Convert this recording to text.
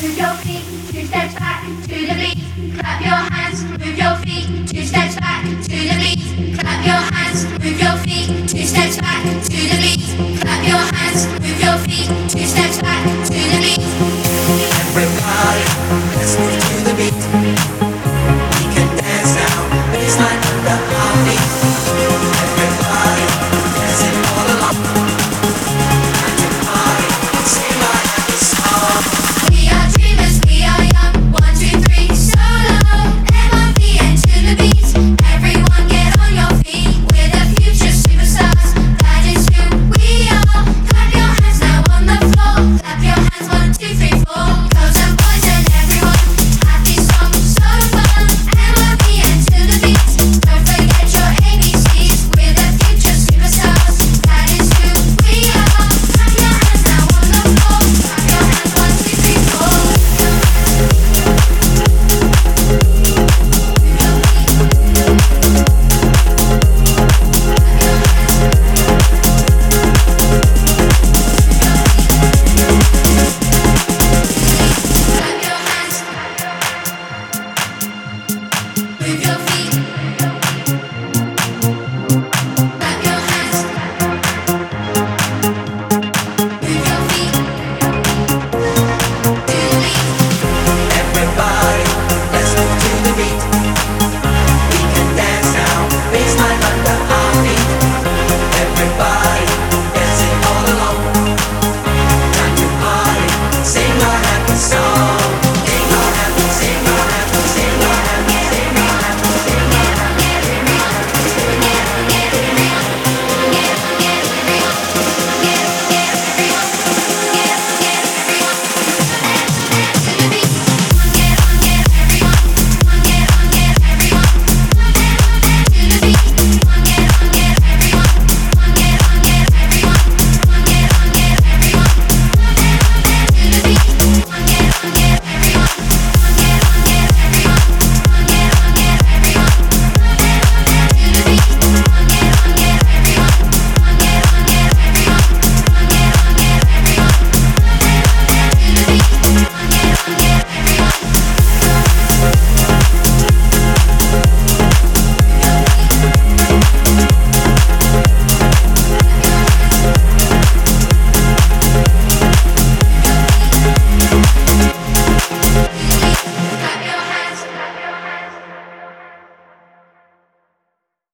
move your feet, 2 steps back to the beat. Clap your hands, move your feet, 2 steps back to the beat. Clap your hands, move your feet, 2 steps back to the beat.